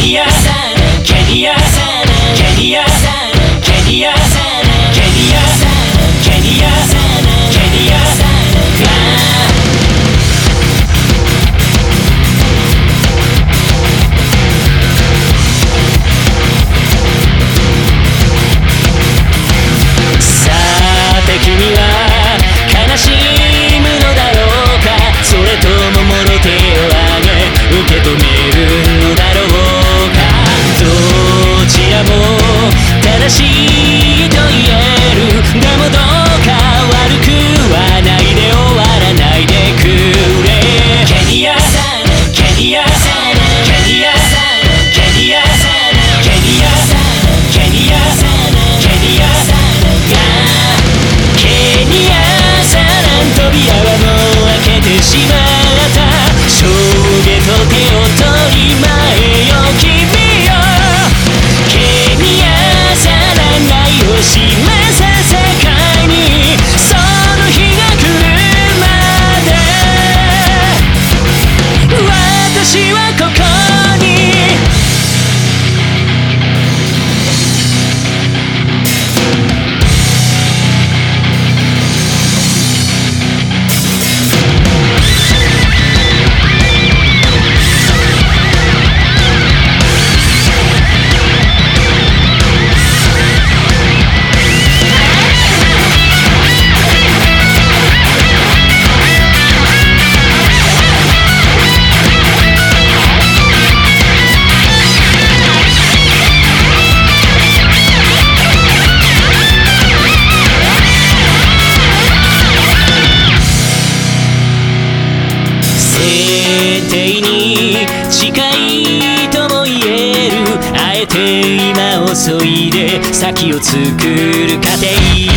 ニアケニアケニアケニアケニアケニアケニアさて君は悲しむのだろうか、それとももろ手を挙げ受け止めるのだろうか。どちらも正しいと言える。でもどうか悪くはないで終わらないでくれ。ケニアケニアケニアケニアケニアケニアケニアケニアさらん扉はもう開けてしまった。上下と手を取り前よ君よ。ケニアさらない星目さ世界にその日が来るまで私はここに。設定に近いとも言える。あえて今遅いで先を作る過程。